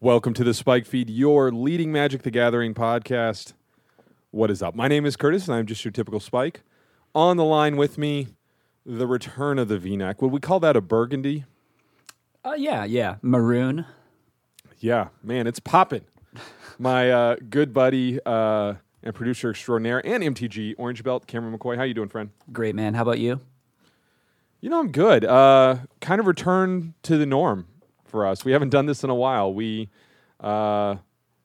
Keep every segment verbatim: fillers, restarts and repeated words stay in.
Welcome to the Spike Feed, your leading Magic the Gathering podcast. What is up? My name is Curtis, and I'm just your typical Spike. On the line with me, the return of the V-neck. Would we call that a burgundy? Uh, yeah, yeah. Maroon. Yeah, man, it's popping. My uh, good buddy uh, and producer extraordinaire and M T G Orange Belt, Cameron McCoy. How you doing, friend? Great, man. How about you? You know, I'm good. Uh, kind of returned to the norm for us. We haven't done this in a while. We uh,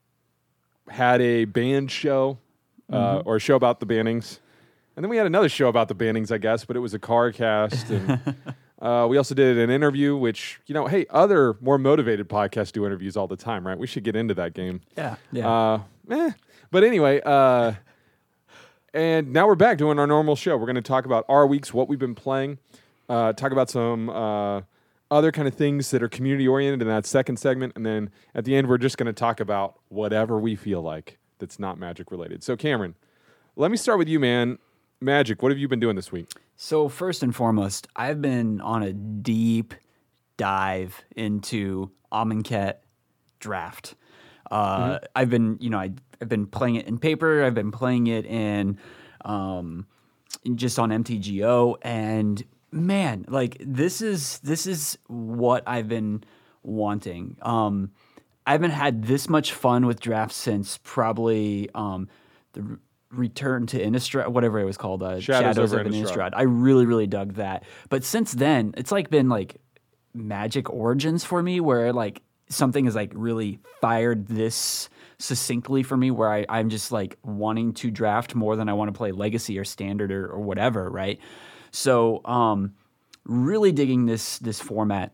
had a band show uh, mm-hmm. or a show about the bannings. And then we had another show about the bannings, I guess, but it was a car cast. And uh, we also did an interview, which, you know, hey, other more motivated podcasts do interviews all the time, right? We should get into that game. Yeah, yeah. Uh, eh. But anyway, uh, and now we're back doing our normal show. We're going to talk about our weeks, what we've been playing, uh, talk about some uh, other kind of things that are community-oriented in that second segment, and then at the end, we're just going to talk about whatever we feel like that's not Magic-related. So, Cameron, let me start with you, man. Magic, what have you been doing this week? So first and foremost, I've been on a deep dive into Amonkhet Draft. Uh, mm-hmm. I've been, you know, I, I've been playing it in paper. I've been playing it in, um, in just on M T G O, and man, like this is this is what I've been wanting. Um, I haven't had this much fun with Draft since probably um, the. Return to Innistrad, whatever it was called, uh, Shadows, Shadows over of Innistrad. Innistrad. I really, really dug that. But since then, it's like been like Magic Origins for me, where like something is like really fired this succinctly for me, where I, I'm just like wanting to draft more than I want to play Legacy or Standard or, or whatever, right? So, um, really digging this this format.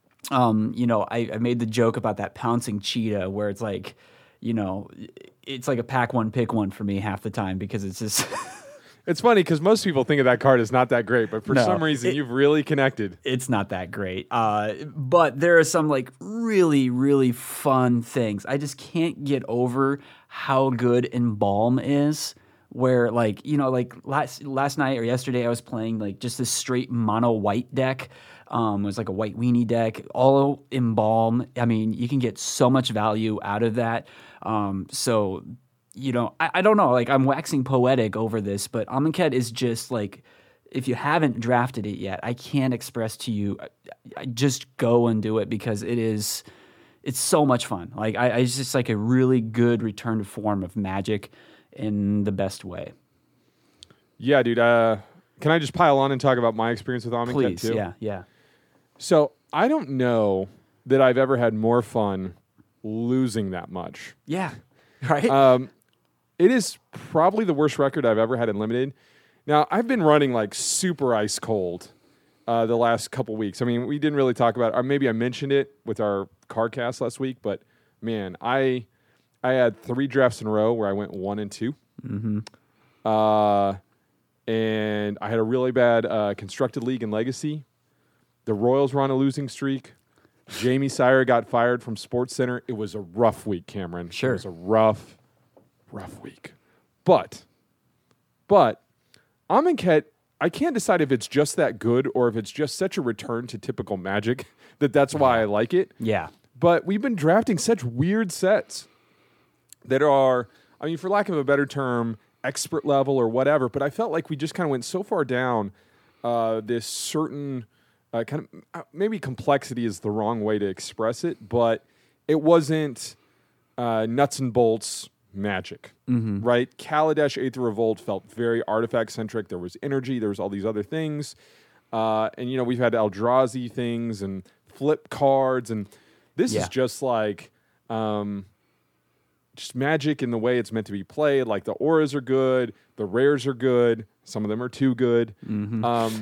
Um, you know, I, I made the joke about that pouncing cheetah, where it's like, you know, it's like a pack one, pick one for me half the time because it's just... It's funny because most people think of that card as not that great, but for no, some reason it, you've really connected. It's not that great. Uh, but there are some like really, really fun things. I just can't get over how good Embalm is, where like, you know, like last last night or yesterday I was playing like just this straight mono white deck. Um, it was like a white weenie deck, all Embalm. I mean, you can get so much value out of that. Um, so, you know, I, I don't know, like I'm waxing poetic over this, but Amonkhet is just like, if you haven't drafted it yet, I can't express to you, I, I just go and do it because it is, it's so much fun. Like I, I it's just like a really good return to form of Magic in the best way. Yeah, dude. Uh, can I just pile on and talk about my experience with Amonkhet Please, too? yeah, yeah. So I don't know that I've ever had more fun losing that much. Yeah, right? Um, it is probably the worst record I've ever had in Limited. Now, I've been running like super ice cold uh, the last couple weeks. I mean, we didn't really talk about it. Or maybe I mentioned it with our card cast last week, but man, I I had three drafts in a row where I went one and two. Mm-hmm. Uh, and I had a really bad uh, constructed league in Legacy. The Royals were on a losing streak. Jamie Sire got fired from Sports Center. It was a rough week, Cameron. Sure. It was a rough, rough week. But, but, Amonkhet, I can't decide if it's just that good or if it's just such a return to typical Magic that that's why I like it. Yeah. But we've been drafting such weird sets that are, I mean, for lack of a better term, expert level or whatever, but I felt like we just kind of went so far down uh, this certain... Uh, kind of uh, maybe complexity is the wrong way to express it, but it wasn't uh, nuts and bolts Magic, mm-hmm. right? Kaladesh Aether Revolt felt very artifact centric. There was energy. There was all these other things, uh, and you know we've had Eldrazi things and flip cards, and this yeah. is just like um, just Magic in the way it's meant to be played. Like the auras are good, the rares are good. Some of them are too good. Mm-hmm. Um,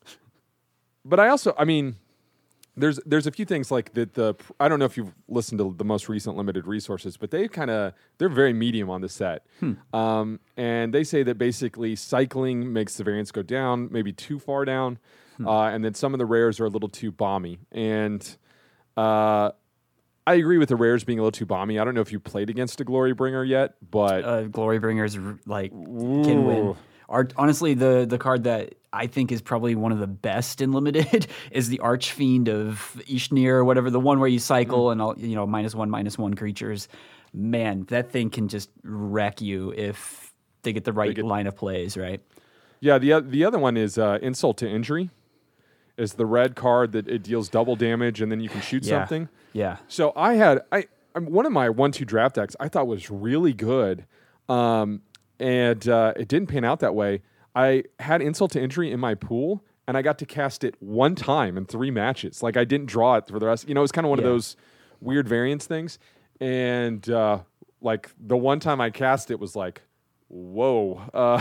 But I also, I mean, there's there's a few things like that. The I don't know if you've listened to the most recent limited resources, but they kind of they're very medium on the set, hmm. um, and they say that basically cycling makes the variance go down, maybe too far down, hmm. uh, and then some of the rares are a little too bomby. And uh, I agree with the rares being a little too bomby. I don't know if you played against a Glory Bringer yet, but uh, Glory Bringers like ooh. can win. Art, honestly, the the card that I think is probably one of the best in limited is the Archfiend of Ishnir or whatever, the one where you cycle mm. and all, you know, minus one, minus one creatures. Man, that thing can just wreck you if they get the right get, line of plays, right? Yeah, the the other one is uh, Insult to Injury. Is the red card that it deals double damage and then you can shoot yeah. something. Yeah. So I had I one of my one two draft decks I thought was really good. Um, And uh, it didn't pan out that way. I had Insult to Injury in my pool, and I got to cast it one time in three matches. Like, I didn't draw it for the rest. You know, it was kind of one yeah. of those weird variance things. And, uh, like, the one time I cast it was like, whoa. Uh,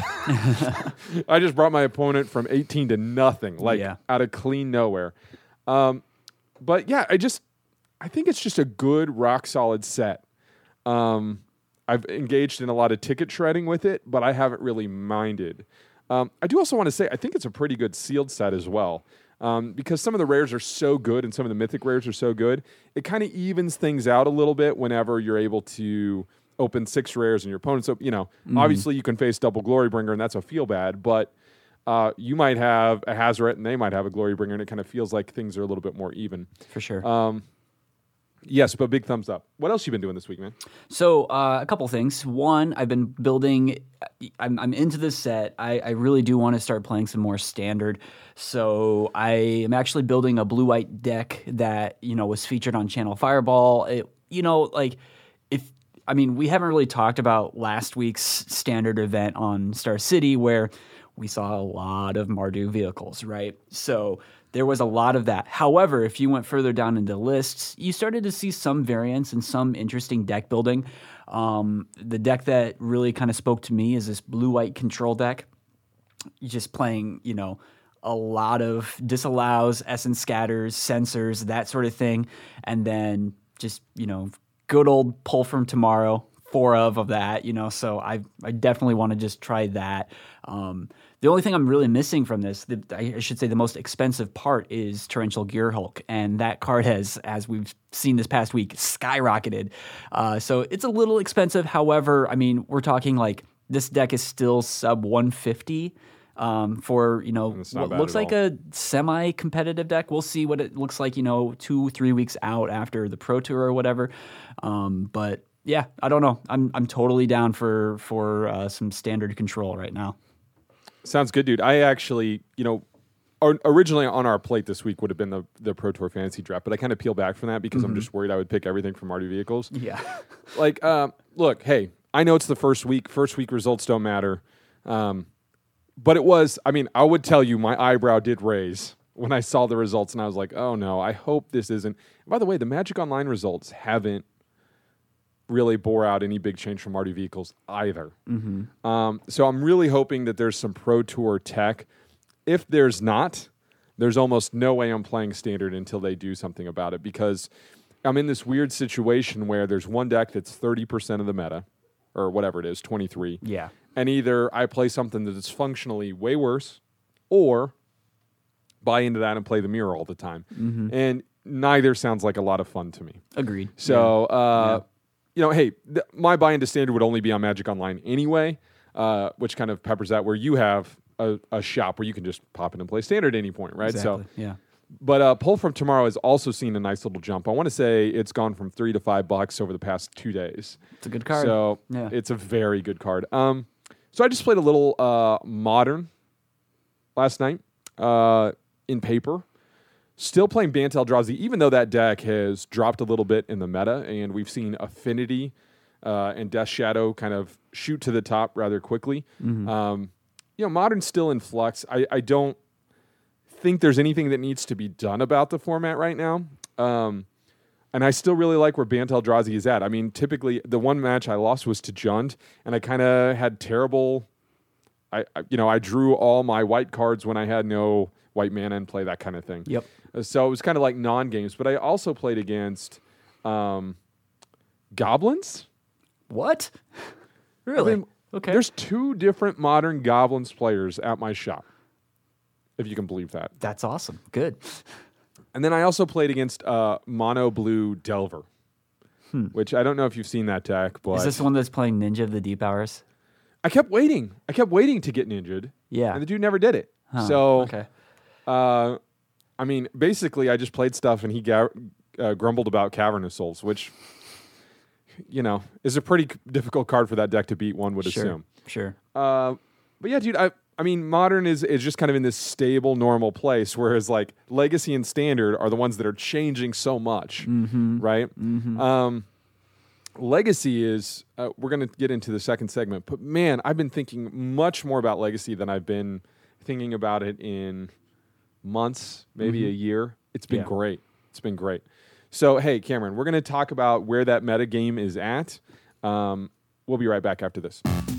I just brought my opponent from eighteen to nothing, like, yeah. out of clean nowhere. Um, but, yeah, I just, I think it's just a good, rock-solid set. Um I've engaged in a lot of ticket shredding with it, but I haven't really minded. Um, I do also want to say I think it's a pretty good sealed set as well, um, because some of the rares are so good and some of the mythic rares are so good. It kind of evens things out a little bit whenever you're able to open six rares and your opponent's, you know, mm-hmm. obviously you can face double Glorybringer and that's a feel bad, but uh, you might have a Hazoret and they might have a Glorybringer and it kind of feels like things are a little bit more even. For sure. Um, Yes, but big thumbs up. What else you been doing this week, man? So uh, a couple things. One, I've been building. I'm, I'm into this set. I, I really do want to start playing some more standard. So I am actually building a blue-white deck that you know was featured on Channel Fireball. It, you know, like if I mean we haven't really talked about last week's standard event on Star City where we saw a lot of Mardu vehicles, right? So there was a lot of that. However, if you went further down into lists, you started to see some variance and some interesting deck building. Um, the deck that really kind of spoke to me is this blue-white control deck. You're just playing, you know, a lot of disallows, essence scatters, sensors, that sort of thing. And then just, you know, good old pull from tomorrow, four of of that, you know. So I I definitely want to just try that. Um, The only thing I'm really missing from this, the, I should say the most expensive part, is Torrential Gearhulk. And that card has, as we've seen this past week, skyrocketed. Uh, so it's a little expensive. However, I mean, we're talking like this deck is still sub one fifty um, for, you know, what looks like all. a semi-competitive deck. We'll see what it looks like, you know, two, three weeks out after the Pro Tour or whatever. Um, but yeah, I don't know. I'm I'm totally down for, for uh, some standard control right now. Sounds good, dude. I actually, you know, or, originally on our plate this week would have been the, the Pro Tour Fantasy Draft, but I kind of peeled back from that because mm-hmm. I'm just worried I would pick everything from Mardu Vehicles. Yeah. like, uh, look, hey, I know it's the first week. First week results don't matter. Um, but it was, I mean, I would tell you my eyebrow did raise when I saw the results, and I was like, oh, no, I hope this isn't. By the way, the Magic Online results haven't really bore out any big change from Mardu Vehicles either. Mm-hmm. Um, so I'm really hoping that there's some Pro Tour tech. If there's not, there's almost no way I'm playing Standard until they do something about it, because I'm in this weird situation where there's one deck that's thirty percent of the meta, or whatever it is, twenty-three. Yeah. And either I play something that is functionally way worse, or buy into that and play the mirror all the time. Mm-hmm. And neither sounds like a lot of fun to me. Agreed. So, yeah. Uh, yeah. you know, hey, th- my buy into Standard would only be on Magic Online anyway, uh, which kind of peppers that where you have a, a shop where you can just pop in and play Standard at any point, right? Exactly. So, yeah. But uh, Pull from Tomorrow has also seen a nice little jump. I want to say it's gone from three to five bucks over the past two days. It's a good card. So yeah. it's a very good card. Um, so I just played a little uh, Modern last night uh, in paper. Still playing Bant Eldrazi, even though that deck has dropped a little bit in the meta, and we've seen Affinity uh, and Death Shadow kind of shoot to the top rather quickly. Mm-hmm. Um, you know, Modern's still in flux. I, I don't think there's anything that needs to be done about the format right now. Um, and I still really like where Bant Eldrazi is at. I mean, typically, the one match I lost was to Jund, and I kind of had terrible... I, I, you know, I drew all my white cards when I had no white mana in play, that kind of thing. Yep. So it was kind of like non-games, but I also played against um, Goblins. What? Really? I mean, okay. There's two different Modern Goblins players at my shop, if you can believe that. That's awesome. Good. And then I also played against uh, Mono Blue Delver, hmm. which I don't know if you've seen that deck. But is this the one that's playing Ninja of the Deep Hours? I kept waiting. I kept waiting to get ninja'd. Yeah. And the dude never did it. Huh, So, okay. uh, I mean, basically, I just played stuff, and he ga- uh, grumbled about Cavernous Souls, which, you know, is a pretty c- difficult card for that deck to beat, one would Sure. assume. Sure. Uh, but yeah, dude, I I mean, Modern is, is just kind of in this stable, normal place, whereas like Legacy and Standard are the ones that are changing so much, Mm-hmm. right? Mm-hmm. Um, Legacy is, uh, we're going to get into the second segment, but man, I've been thinking much more about Legacy than I've been thinking about it in months, maybe Mhm. a year. It's been Yeah. great. It's been great. So, hey, Cameron, we're going to talk about where that meta game is at. Um, we'll be right back after this.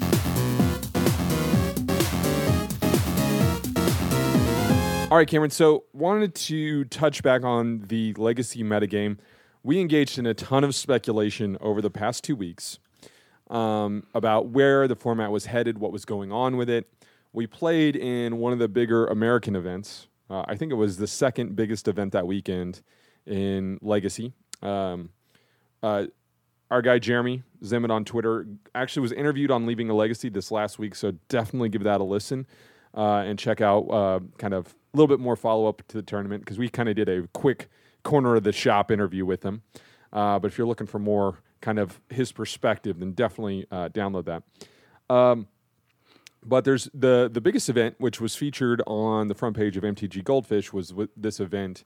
All right, Cameron, so wanted to touch back on the Legacy metagame. We engaged in a ton of speculation over the past two weeks um, about where the format was headed, what was going on with it. We played in one of the bigger American events. Uh, I think it was the second biggest event that weekend in Legacy. Um, uh, our guy Jeremy Zimmett on Twitter actually was interviewed on Leaving a Legacy this last week, so definitely give that a listen uh, and check out uh, kind of a little bit more follow-up to the tournament, because we kind of did a quick corner of the shop interview with him. Uh, but if you're looking for more kind of his perspective, then definitely uh, download that. Um, but there's the the biggest event, which was featured on the front page of M T G Goldfish, was w- this event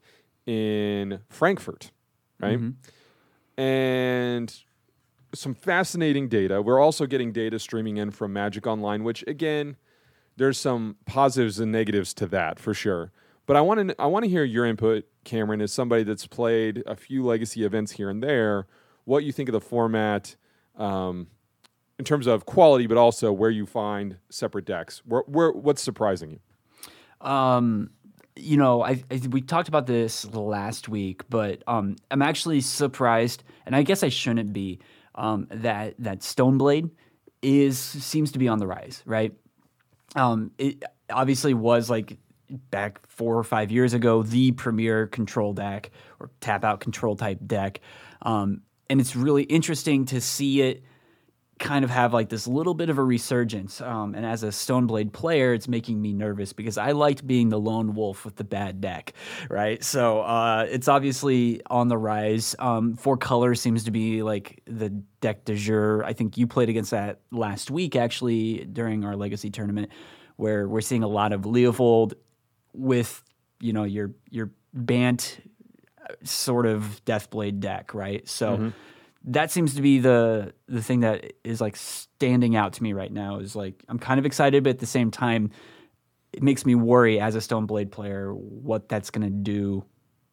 in Frankfurt, right? Mm-hmm. And some fascinating data. We're also getting data streaming in from Magic Online, which again, there's some positives and negatives to that for sure. But I want to I want to hear your input, Cameron, as somebody that's played a few Legacy events here and there. What you think of the format um, in terms of quality, but also where you find separate decks. Where, where what's surprising you? Um, you know, I, I we talked about this last week, but um, I'm actually surprised, and I guess I shouldn't be. Um, that that Stoneblade is seems to be on the rise, right? Um, it obviously was like back four or five years ago the premier control deck or tap out control type deck, um, and it's really interesting to see it kind of have like this little bit of a resurgence. Um, and as a Stoneblade player, it's making me nervous because I liked being the lone wolf with the bad deck, right? So uh, it's obviously on the rise. Um, Four Color seems to be like the deck de jour. I think you played against that last week, actually, during our Legacy tournament, where we're seeing a lot of Leovold with, you know, your your Bant sort of Deathblade deck, right? So Mm-hmm. that seems to be the the thing that is like standing out to me right now. Is like I'm kind of excited, but at the same time, it makes me worry as a Stoneblade player what that's going to do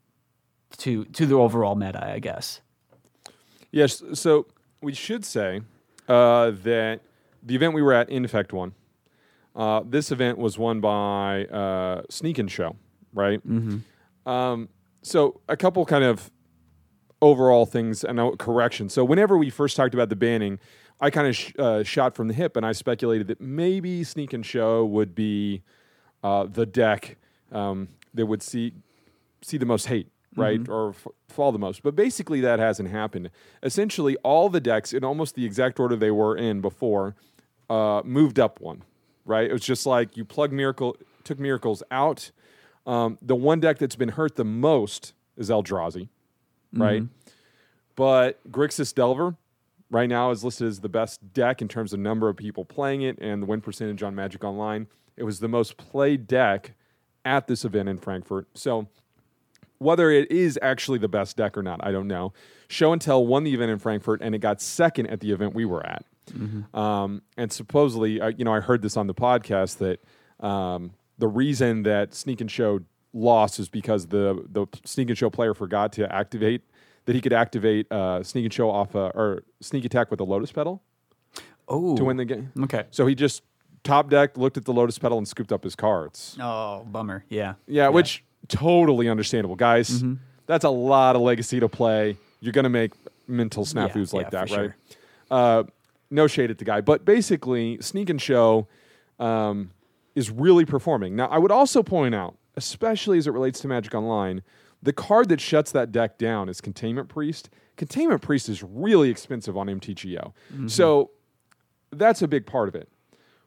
to to the overall meta, I guess. Yes, so we should say uh, that the event we were at, Infect won. Uh, this event was won by uh, Sneak and Show, right? Mm-hmm. Um, so a couple kind of overall things and uh, corrections. So whenever we first talked about the banning, I kind of sh- uh, shot from the hip, and I speculated that maybe Sneak and Show would be uh, the deck um, that would see see the most hate, right, Mm-hmm. or f- fall the most. But basically, that hasn't happened. Essentially, all the decks in almost the exact order they were in before uh, moved up one, right? It was just like you plug Miracle, took Miracles out. Um, the one deck that's been hurt the most is Eldrazi. Right, Mm-hmm. but Grixis Delver right now is listed as the best deck in terms of number of people playing it and the win percentage on Magic Online. It was the most played deck at this event in Frankfurt. So whether it is actually the best deck or not, I don't know. Show and Tell won the event in Frankfurt, and it got second at the event we were at. Mm-hmm. Um, and supposedly, uh, you know, I heard this on the podcast that um, the reason that Sneak and Show lost is because the the Sneak and Show player forgot to activate that he could activate uh, Sneak and Show off a, or Sneak Attack with a Lotus Petal Oh, to win the game. okay. So he just top decked, looked at the Lotus Petal, and scooped up his cards. Oh, bummer. Yeah. Yeah, which totally understandable, guys. Mm-hmm. That's a lot of Legacy to play. You're gonna make mental snafus Yeah, like yeah, that, for right? sure. Uh, no shade at the guy, but basically, Sneak and Show um, is really performing. Now, I would also point out, especially as it relates to Magic Online, the card that shuts that deck down is Containment Priest. Containment Priest is really expensive on M T G O. Mm-hmm. So that's a big part of it.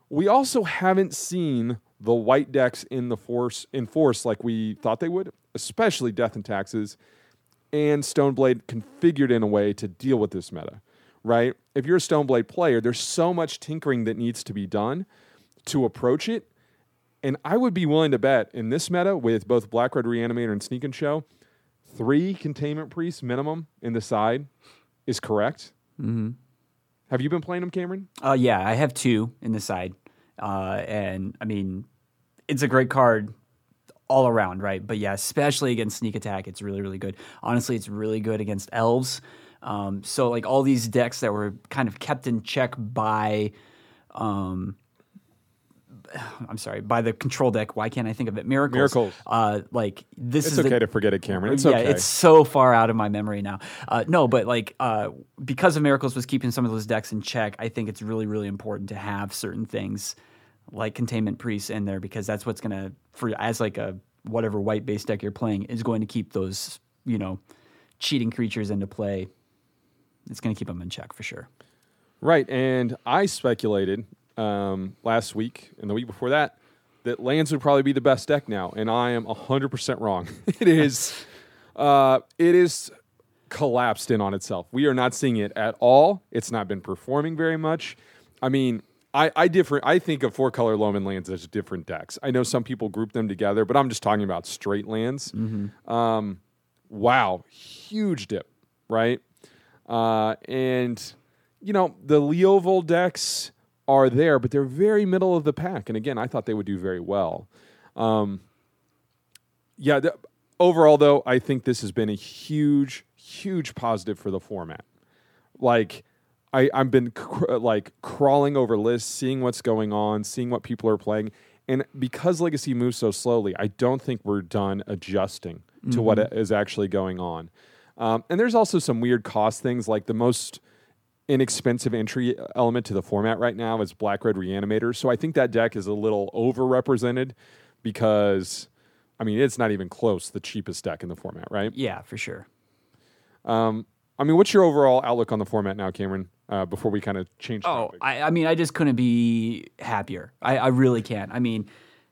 We also haven't seen the white decks in the force in force like we thought they would, especially Death and Taxes and Stoneblade configured in a way to deal with this meta, right? If you're a Stoneblade player, there's so much tinkering that needs to be done to approach it. And I would be willing to bet in this meta with both Black Red Reanimator and Sneak and Show, three Containment Priests minimum in the side is correct. Mm-hmm. Have you been playing them, Cameron? Uh, yeah, I have two in the side. Uh, and, I mean, it's a great card all around, right? But yeah, especially against Sneak Attack, it's really, really good. Honestly, it's really good against Elves. Um, so, like, all these decks that were kind of kept in check by, um, I'm sorry, by the control deck. Why can't I think of it? Miracles. Miracles. Uh, like, this it's is okay the, to forget it, Cameron. It's yeah, okay. it's so far out of my memory now. Uh, no, but, like, uh, because of Miracles was keeping some of those decks in check, I think it's really, really important to have certain things like Containment Priests in there, because that's what's going to, for as like a whatever white base deck you're playing, is going to keep those, you know, cheating creatures into play. It's going to keep them in check for sure. Right, and I speculated um, last week and the week before that that lands would probably be the best deck now, and I am one hundred percent wrong. It is, uh, it is collapsed in on itself. We are not seeing it at all. It's not been performing very much. I mean, I, I different. I think of four color Loam and lands as different decks. I know some people group them together, but I'm just talking about straight lands. Mm-hmm. Um, wow, huge dip, right? Uh, and you know the Leovold decks are there, but they're very middle of the pack. And again, I thought they would do very well. Um, yeah. The, overall, though, I think this has been a huge, huge positive for the format. Like. I, I've been cr- like crawling over lists, seeing what's going on, seeing what people are playing. And because Legacy moves so slowly, I don't think we're done adjusting mm-hmm. to what is actually going on. Um, and there's also some weird cost things, like the most inexpensive entry element to the format right now is Black Red Reanimator. So I think that deck is a little overrepresented because, I mean, it's not even close the cheapest deck in the format, right? Yeah, for sure. Um, I mean, what's your overall outlook on the format now, Cameron, uh, before we kind of change Oh, topic? I, I mean, I just couldn't be happier. I, I really can't. I mean,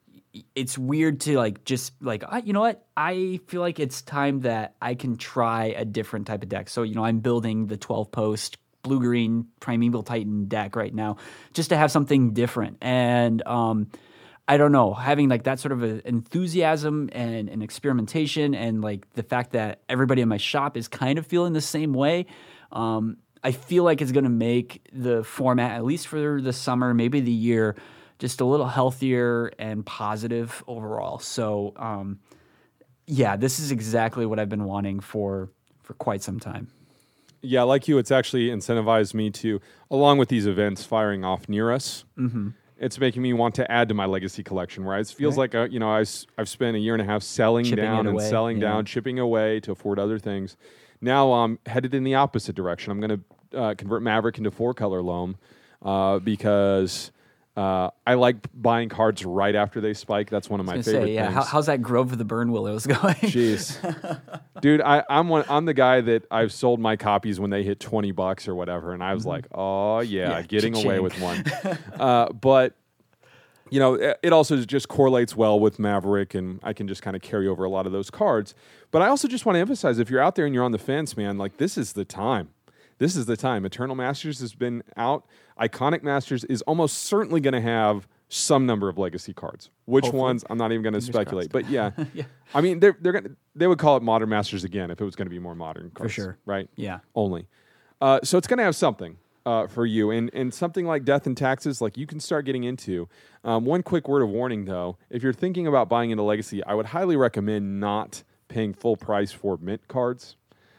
it's weird to like just like, uh, you know what? I feel like it's time that I can try a different type of deck. So, you know, I'm building the twelve post blue-green Primeval Titan deck right now just to have something different. And um, I don't know, having like that sort of a enthusiasm and, and experimentation and like the fact that everybody in my shop is kind of feeling the same way, um, I feel like it's going to make the format, at least for the summer, maybe the year, just a little healthier and positive overall. So, um, yeah, this is exactly what I've been wanting for for quite some time. Yeah, like you, it's actually incentivized me to, along with these events firing off near us, Mm-hmm. it's making me want to add to my Legacy collection, where it feels Right. like, a, you know, I, I've spent a year and a half selling Chipping down it and away, selling yeah. down, chipping away to afford other things. Now I'm headed in the opposite direction. I'm going to uh, convert Maverick into four-color Loam uh, because uh, I like buying cards right after they spike. That's one of my I was favorite gonna say, yeah, things. how, how's that Grove of the Burn Willows going? Jeez, dude, I, I'm one. I'm the guy that I've sold my copies when they hit twenty bucks or whatever, and I was like, oh yeah, Yeah, getting away cha-ching. with one. uh, but you know, it, it also just correlates well with Maverick, and I can just kind of carry over a lot of those cards. But I also just want to emphasize, if you're out there and you're on the fence, man, like this is the time. This is the time. Eternal Masters has been out. Iconic Masters is almost certainly going to have some number of legacy cards. Which Hopefully. ones? I'm not even going to Fingers speculate. crossed. But yeah, Yeah. I mean, they're they're gonna they would call it Modern Masters again if it was going to be more modern cards, sure. right? Yeah. Only. Uh, so it's going to have something uh, for you, and and something like Death and Taxes, like you can start getting into. Um, one quick word of warning, though, if you're thinking about buying into Legacy, I would highly recommend not paying full price for mint cards.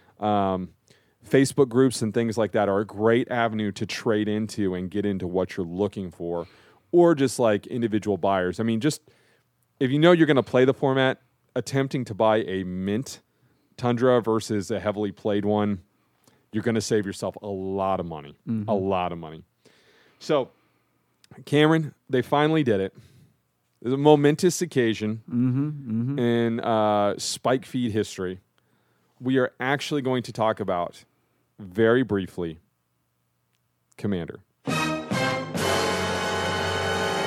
Um, Facebook groups and things like that are a great avenue to trade into and get into what you're looking for, or just like individual buyers. I mean, just if you know you're going to play the format, attempting to buy a mint Tundra versus a heavily played one, you're going to save yourself a lot of money, Mm-hmm. a lot of money. So, Cameron, they finally did it. It's a momentous occasion Mm-hmm. Mm-hmm. in uh, Spike Feed history. We are actually going to talk about, very briefly, Commander.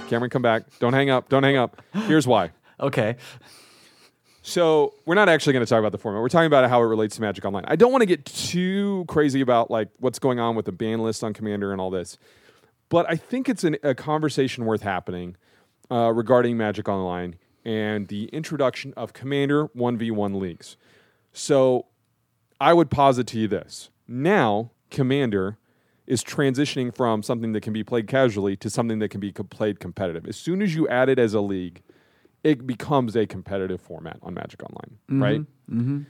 Cameron, come back. Don't hang up. Don't hang up. Here's why. Okay. So we're not actually going to talk about the format. We're talking about how it relates to Magic Online. I don't want to get too crazy about like what's going on with the ban list on Commander and all this, but I think it's an, a conversation worth happening uh, regarding Magic Online and the introduction of Commander one v one leagues. So I would posit to you this. Now, Commander is transitioning from something that can be played casually to something that can be co- played competitive. As soon as you add it as a league, it becomes a competitive format on Magic Online, mm-hmm. right? Mm-hmm.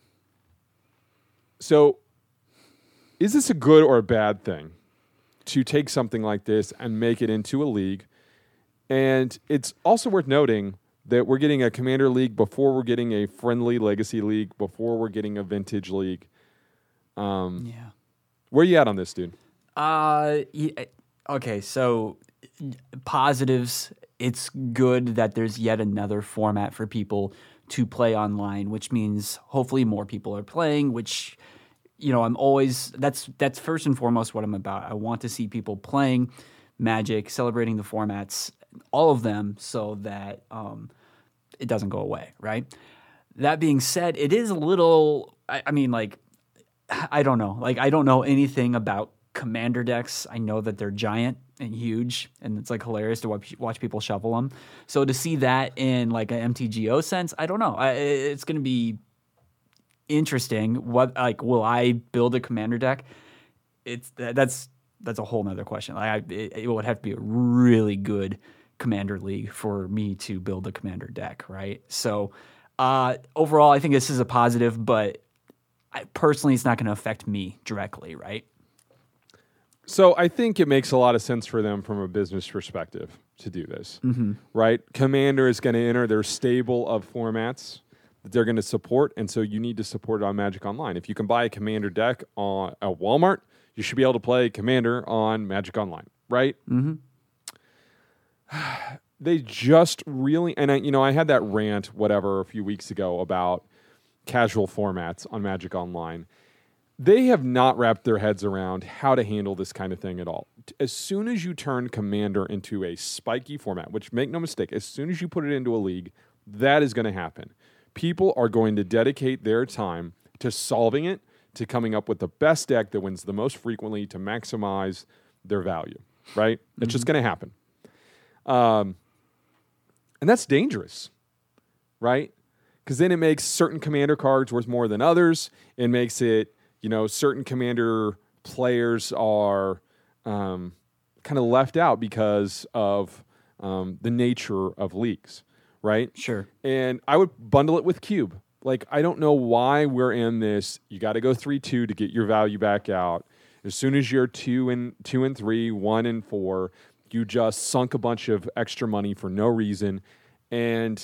So is this a good or a bad thing to take something like this and make it into a league? And it's also worth noting that we're getting a Commander league before we're getting a friendly Legacy league, before we're getting a Vintage league. Um, Yeah. Where are you at on this, dude? Uh, yeah, okay, so positives. It's good that there's yet another format for people to play online, which means hopefully more people are playing, which, you know, I'm always, that's that's first and foremost what I'm about. I want to see people playing Magic, celebrating the formats, all of them, so that um, it doesn't go away, right? That being said, it is a little, I, I mean, like, I don't know. Like, I don't know anything about Commander decks. I know that they're giant and huge, and it's like hilarious to watch, watch people shuffle them. So to see that in like an M T G O sense, I don't know. I, it's going to be interesting. What like will I build a Commander deck? It's that's that's a whole nother question. Like I, it, it would have to be a really good Commander league for me to build a Commander deck, right? So uh, overall, I think this is a positive, but I, personally, it's not going to affect me directly, right? So I think it makes a lot of sense for them from a business perspective to do this, mm-hmm. right? Commander is going to enter their stable of formats that they're going to support, and so you need to support it on Magic Online. If you can buy a Commander deck on at Walmart, you should be able to play Commander on Magic Online, right? Mm-hmm. They just really, and I, you know, I had that rant, whatever, a few weeks ago about casual formats on Magic Online. They have not wrapped their heads around how to handle this kind of thing at all. As soon as you turn Commander into a spiky format, which make no mistake, as soon as you put it into a league, that is going to happen. People are going to dedicate their time to solving it, to coming up with the best deck that wins the most frequently to maximize their value, right? Mm-hmm. It's just going to happen. Um, and that's dangerous, right? Because then it makes certain Commander cards worth more than others. It makes it, you know, certain Commander players are um, kind of left out because of um, the nature of leagues, right? Sure. And I would bundle it with Cube. Like, I don't know why we're in this. You got to go three two to get your value back out. As soon as you're two and two and three, one and four, you just sunk a bunch of extra money for no reason. And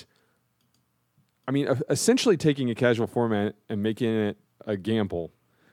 I mean, essentially taking a casual format and making it a gamble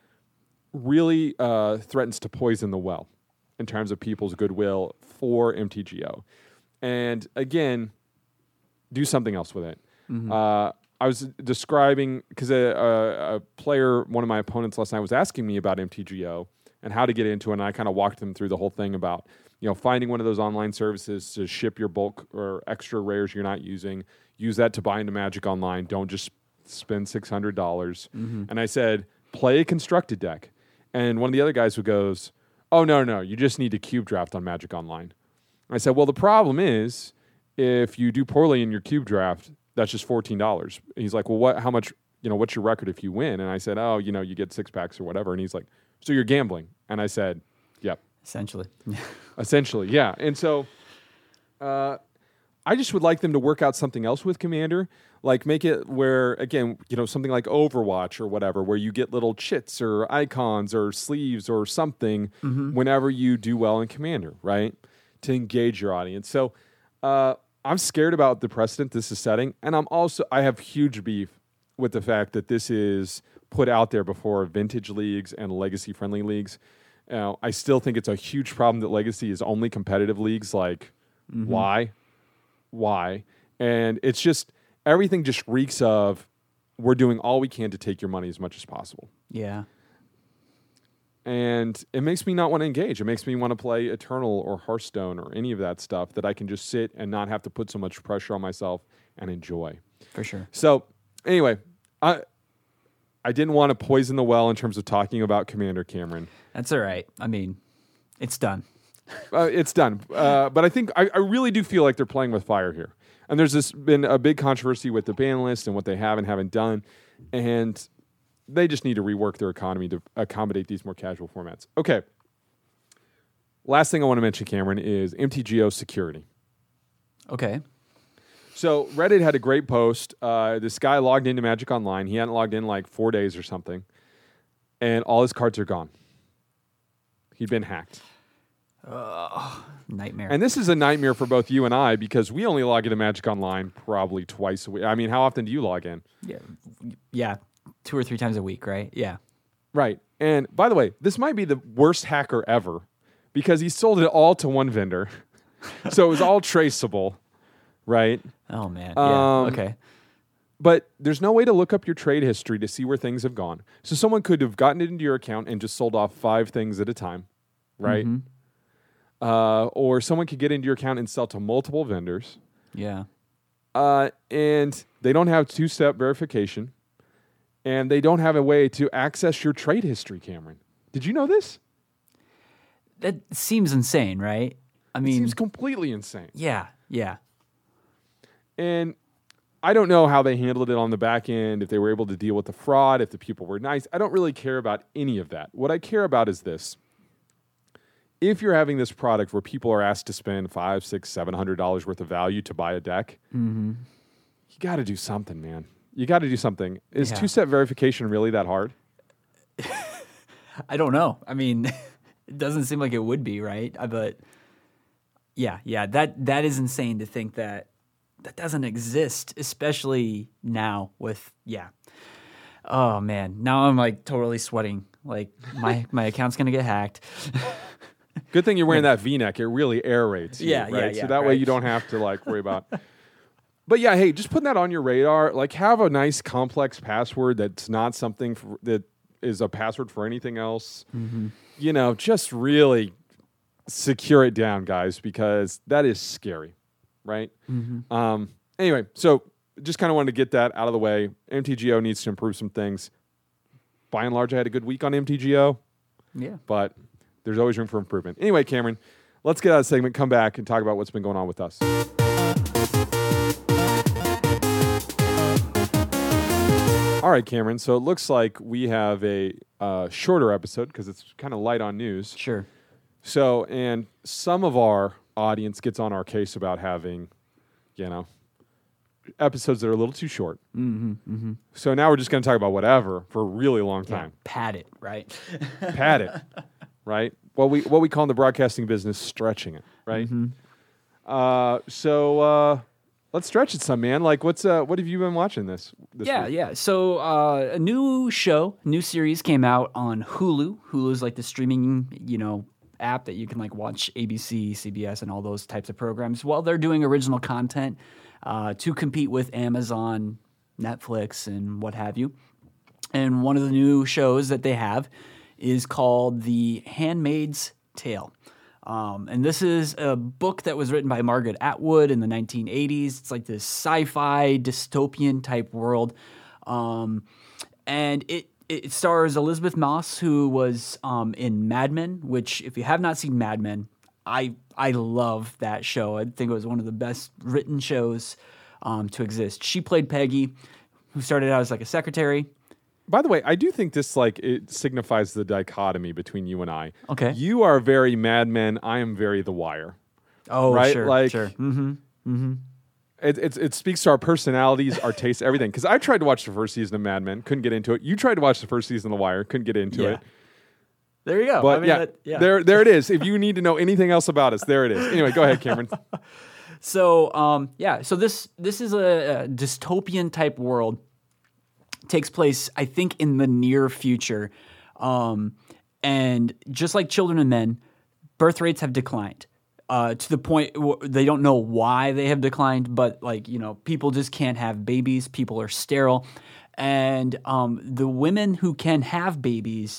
really uh, threatens to poison the well in terms of people's goodwill for M T G O. And again, do something else with it. Mm-hmm. Uh, I was describing, because a, a, a player, one of my opponents last night was asking me about M T G O and how to get into it, and I kind of walked them through the whole thing about, you know, finding one of those online services to ship your bulk or extra rares you're not using. Use that to buy into Magic Online. Don't just spend six hundred dollars. Mm-hmm. And I said, play a constructed deck. And one of the other guys who goes, oh, no, no, you just need to cube draft on Magic Online. I said, well, the problem is if you do poorly in your cube draft, that's just fourteen dollars. And he's like, well, what? How much, you know, what's your record if you win? And I said, oh, you know, you get six packs or whatever. And he's like, so you're gambling. And I said, yep. Essentially. Essentially, yeah. And so uh, I just would like them to work out something else with Commander. Like make it where, again, you know, something like Overwatch or whatever, where you get little chits or icons or sleeves or something mm-hmm. whenever you do well in Commander, right? To engage your audience. So uh, I'm scared about the precedent this is setting. And I'm also, I have huge beef with the fact that this is put out there before Vintage leagues and legacy-friendly leagues. Now, I still think it's a huge problem that Legacy is only competitive leagues. Like, mm-hmm. why? Why? And it's just, everything just reeks of, we're doing all we can to take your money as much as possible. Yeah. And it makes me not want to engage. It makes me want to play Eternal or Hearthstone or any of that stuff that I can just sit and not have to put so much pressure on myself and enjoy. For sure. So anyway, I I didn't want to poison the well in terms of talking about Commander, Cameron. That's all right. I mean, it's done. uh, it's done. Uh, but I think I, I really do feel like they're playing with fire here. And there's this been a big controversy with the ban list and what they have and haven't done. And they just need to rework their economy to accommodate these more casual formats. Okay. Last thing I want to mention, Cameron, is M T G O security. Okay. So Reddit had a great post. Uh, this guy logged into Magic Online. He hadn't logged in like four days or something. And all his cards are gone. He'd been hacked. Uh, nightmare. And this is a nightmare for both you and I because we only log into Magic Online probably twice a week. I mean, how often do you log in? Yeah. Yeah. Two or three times a week, right? Yeah. Right. And by the way, this might be the worst hacker ever because he sold it all to one vendor. So it was all traceable, right? Oh, man. Yeah. Um, Okay. But there's no way to look up your trade history to see where things have gone. So someone could have gotten it into your account and just sold off five things at a time, right? Mhm. Uh, or someone could get into your account and sell to multiple vendors. Yeah. Uh, and they don't have two-step verification. And they don't have a way to access your trade history, Cameron. Did you know this? That seems insane, right? I It mean, seems completely insane. yeah. Yeah. And I don't know how they handled it on the back end, if they were able to deal with the fraud, if the people were nice. I don't really care about any of that. What I care about is this. If you're having this product where people are asked to spend five, six, seven hundred dollars worth of value to buy a deck, Mm-hmm. you got to do something, man. You got to do something. Is Yeah. two-step verification really that hard? I don't know. I mean, it doesn't seem like it would be, right? Uh, But yeah, yeah, that that is insane to think that that doesn't exist, especially now with yeah. Oh man, now I'm like totally sweating. Like my my account's gonna get hacked. Good thing you're wearing that V-neck. It really aerates you, Yeah, yeah, right? yeah, So that way right. you don't have to like worry about. But yeah, hey, just putting that on your radar. Like, have a nice complex password that's not something for, that is a password for anything else. Mm-hmm. You know, just really secure it down, guys, because that is scary, right? Mm-hmm. Um, anyway, so just kind of wanted to get that out of the way. M T G O needs to improve some things. By and large, I had a good week on M T G O, Yeah. but there's always room for improvement. Anyway, Cameron, let's get out of the segment, come back, and talk about what's been going on with us. All right, Cameron, so it looks like we have a uh, shorter episode because it's kind of light on news. Sure. So, and some of our audience gets on our case about having, you know, episodes that are a little too short. Mm-hmm. Mm-hmm. So now we're just going to talk about whatever for a really long Yeah. time. Pat it, right? Pat it, right? What we what we call in the broadcasting business stretching it, right? Mhm. Uh, so uh, let's stretch it some, man. Like, what's uh, what have you been watching this? this Yeah, week? yeah. So uh, a new show, new series came out on Hulu. Hulu's like the streaming, you know, app that you can like watch A B C, C B S, and all those types of programs while they're doing original content uh, to compete with Amazon, Netflix, and what have you. And one of the new shows that they have is called The Handmaid's Tale. Um, and this is a book that was written by Margaret Atwood in the nineteen eighties. It's like this sci-fi dystopian type world. Um, and it, it stars Elizabeth Moss, who was um, in Mad Men, which if you have not seen Mad Men, I, I love that show. I think it was one of the best written shows um, to exist. She played Peggy, who started out as like a secretary. By the way, I do think this like it signifies the dichotomy between you and I. Okay. You are very Mad Men. I am very The Wire. Oh, Right, sure, like- sure. Mm-hmm. Mm-hmm. It, it, it speaks to our personalities, our tastes, everything. Because I tried to watch the first season of Mad Men, couldn't get into it. You tried to watch the first season of The Wire, couldn't get into Yeah. it. There you go. But I mean, yeah, that- yeah. there there it is. If you need to know anything else about us, there it is. Anyway, go ahead, Cameron. So um, yeah, so this this is a, a dystopian type world. Takes place, I think, in the near future, um, and just like Children of Men, birth rates have declined uh, to the point w- they don't know why they have declined, but like you know, people just can't have babies. People are sterile, and um, the women who can have babies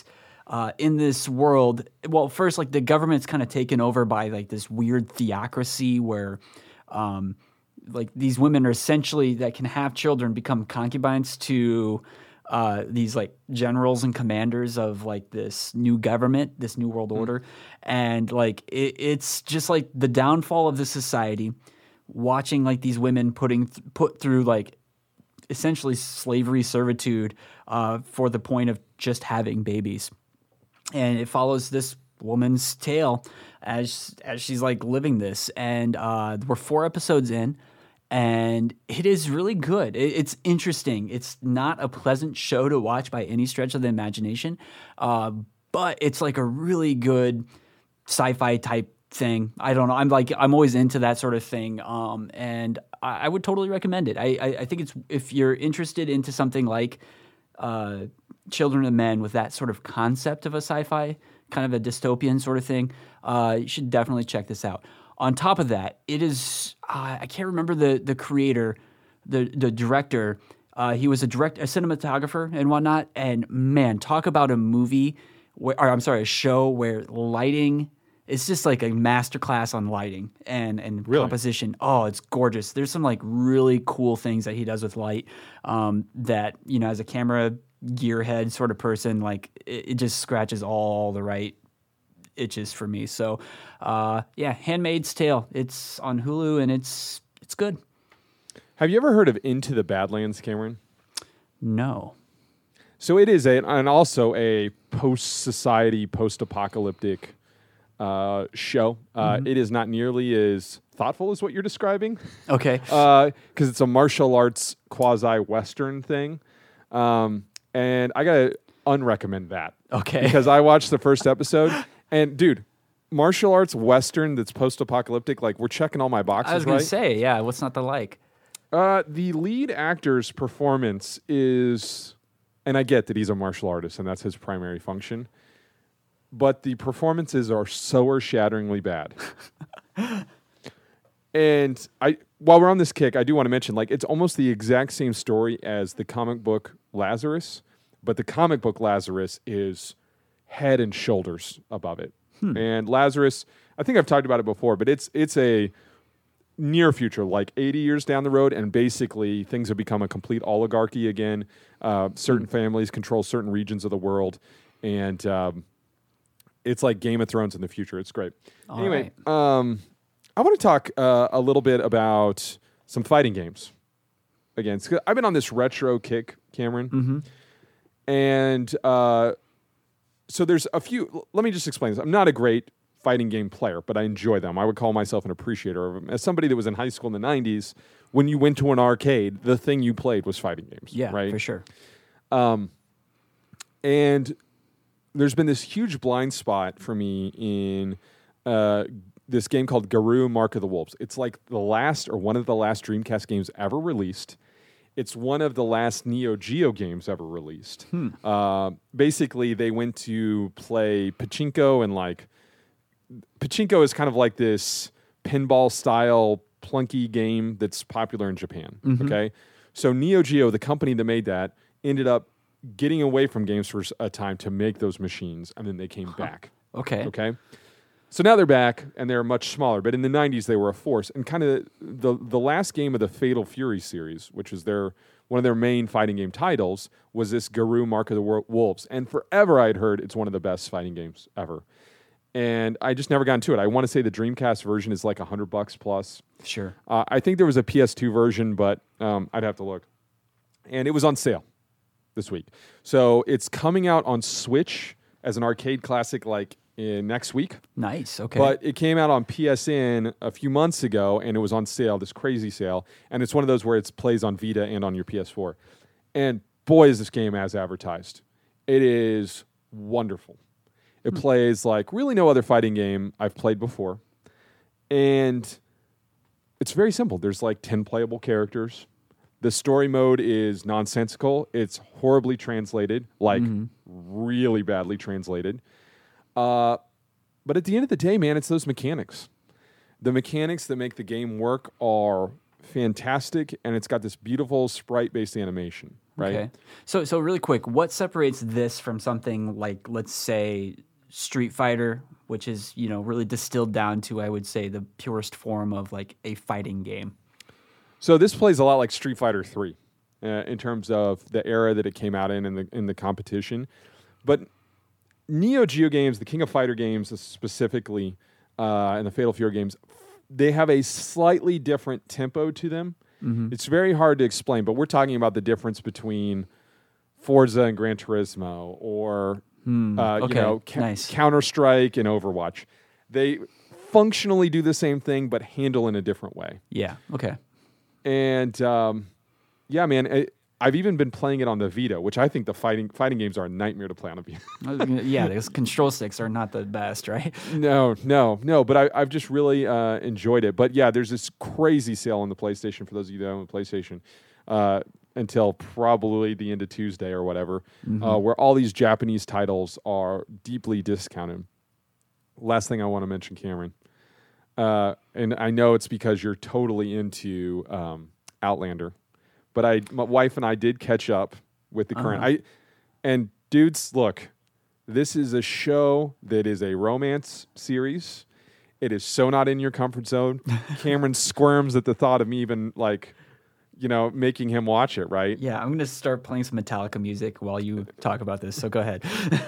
uh, in this world. Well, first, like the government's kind of taken over by like this weird theocracy where, um, like these women are essentially that can have children become concubines to uh, these like generals and commanders of like this new government, this new world order, and like it, it's just like the downfall of the society. Watching like these women putting th- put through like essentially slavery servitude uh, for the point of just having babies, and it follows this woman's tale as as she's like living this. And uh, we're four episodes in, and it is really good. It, it's interesting. It's not a pleasant show to watch by any stretch of the imagination, uh, but it's like a really good sci-fi type thing. I don't know. I'm like I'm always into that sort of thing, um, and I, I would totally recommend it. I, I, I think it's if you're interested into something like uh, Children of Men with that sort of concept of a sci-fi kind of a dystopian sort of thing, uh, you should definitely check this out. On top of that, it is uh, I can't remember the the creator, the the director. Uh, he was a direct a cinematographer and whatnot. And man, talk about a movie where, or I'm sorry, a show where lighting. It's just like a masterclass on lighting and, and Really? composition. Oh, it's gorgeous. There's some like really cool things that he does with light um, that, you know, as a camera gearhead sort of person, like it, it just scratches all the right itches for me. So, uh, yeah, Handmaid's Tale. It's on Hulu and it's it's good. Have you ever heard of Into the Badlands, Cameron? No. So it is a, and also a post-society, post-apocalyptic uh, show. Uh, Mm-hmm. It is not nearly as thoughtful as what you're describing, Okay. because it's a martial arts quasi-Western thing. Um, and I gotta unrecommend that. Okay. Because I watched the first episode, and dude, martial arts Western that's post-apocalyptic, like we're checking all my boxes, I was going right? to say, yeah, what's not to like? Uh, the lead actor's performance is, and I get that he's a martial artist and that's his primary function, but the performances are so earth-shatteringly bad. And I, while we're on this kick, I do want to mention, like, it's almost the exact same story as the comic book Lazarus, but the comic book Lazarus is head and shoulders above it. And Lazarus, I think I've talked about it before, but it's it's a near future, like eighty years down the road, and basically things have become a complete oligarchy again. Uh, certain families control certain regions of the world, and um, it's like Game of Thrones in the future. It's great. All anyway, um, I want to talk uh, a little bit about some fighting games. Again, 'cause I've been on this retro kick, Cameron, Mm-hmm. and uh, so there's a few. Let me just explain this. I'm not a great fighting game player, but I enjoy them. I would call myself an appreciator of them. As somebody that was in high school in the nineties, when you went to an arcade, the thing you played was fighting games. Yeah, right? for sure. And there's been this huge blind spot for me in uh, this game called Garou Mark of the Wolves. It's like the last or one of the last Dreamcast games ever released. It's one of the last Neo Geo games ever released. Hmm. Uh, basically, they went to play pachinko, and like pachinko is kind of like this pinball style plunky game that's popular in Japan. Mm-hmm. Okay, so Neo Geo, the company that made that, ended up getting away from games for a time to make those machines, and then they came back. Okay. Okay. So now they're back, and they're much smaller. But in the nineties, they were a force. And kind of the the last game of the Fatal Fury series, which is their one of their main fighting game titles, was this Garou Mark of the Wor- Wolves. And forever I'd heard it's one of the best fighting games ever. And I just never got into it. I want to say the Dreamcast version is like a hundred bucks plus. Sure. Uh, I think there was a P S two version, but um, I'd have to look. And it was on sale this week. So it's coming out on Switch as an arcade classic like in next week. Nice. Okay. But it came out on P S N a few months ago, and it was on sale, this crazy sale. And it's one of those where it plays on Vita and on your P S four. And boy, is this game as advertised. It is wonderful. It Hmm. plays like really no other fighting game I've played before. And it's very simple. There's like ten playable characters. The story mode is nonsensical. It's horribly translated, like Mhm. really badly translated. Uh, but at the end of the day, man, it's those mechanics. The mechanics that make the game work are fantastic, and it's got this beautiful sprite-based animation. right? Okay. So, so really quick, what separates this from something like, let's say, Street Fighter, which is, you know, really distilled down to, I would say, the purest form of like a fighting game? So this plays a lot like Street Fighter three uh, in terms of the era that it came out in and the in the competition. But Neo Geo games, the King of Fighter games specifically, uh, and the Fatal Fury games, they have a slightly different tempo to them. Mm-hmm. It's very hard to explain, but we're talking about the difference between Forza and Gran Turismo, or Hmm. uh, Okay. you know, ca- Nice. Counter Strike and Overwatch. They functionally do the same thing, but handle in a different way. Yeah. Okay. And um, yeah, man, I, I've even been playing it on the Vita, which I think the fighting fighting games are a nightmare to play on a Vita. Yeah, those control sticks are not the best, right? no, no, no. But I, I've just really uh, enjoyed it. But yeah, there's this crazy sale on the PlayStation for those of you that own the PlayStation uh, until probably the end of Tuesday or whatever, mm-hmm. uh, where all these Japanese titles are deeply discounted. Last thing I want to mention, Cameron. Uh, and I know it's because you're totally into um, Outlander, but I, my wife and I did catch up with the current. Uh-huh. I and dudes, look, this is a show that is a romance series. It is so not in your comfort zone. Cameron squirms at the thought of me even like, you know, making him watch it. Right? Yeah, I'm gonna start playing some Metallica music while you talk about this. So go ahead.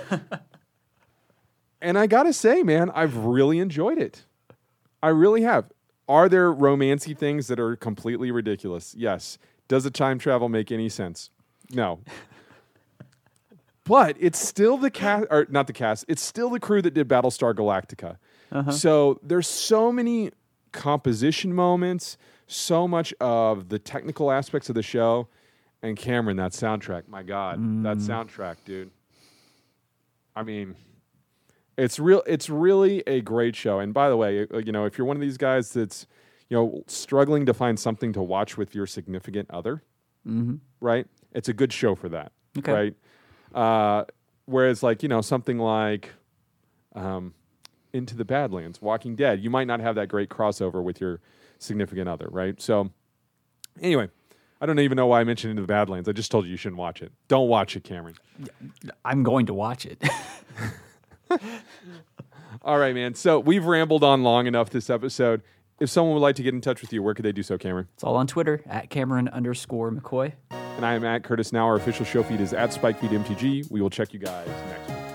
And I gotta say, man, I've really enjoyed it. I really have. Are there romancy things that are completely ridiculous? Yes. Does the time travel make any sense? No. But it's still the cast, or not the cast, it's still the crew that did Battlestar Galactica. Uh-huh. So there's so many composition moments, so much of the technical aspects of the show. And Cameron, that soundtrack, my God, mm. that soundtrack, dude. I mean... It's real. It's really a great show. And by the way, you know, if you're one of these guys that's, you know, struggling to find something to watch with your significant other, mm-hmm. right? It's a good show for that, okay. right? Uh, whereas, like, you know, something like um, Into the Badlands, Walking Dead, you might not have that great crossover with your significant other, right? So, anyway, I don't even know why I mentioned Into the Badlands. I just told you you shouldn't watch it. Don't watch it, Cameron. I'm going to watch it. All right, man. So we've rambled on long enough this episode. If someone would like to get in touch with you, where could they do so, Cameron? It's all on Twitter, at Cameron underscore McCoy. And I am at Curtis Now. Our official show feed is at SpikeFeedMTG. We will check you guys next week.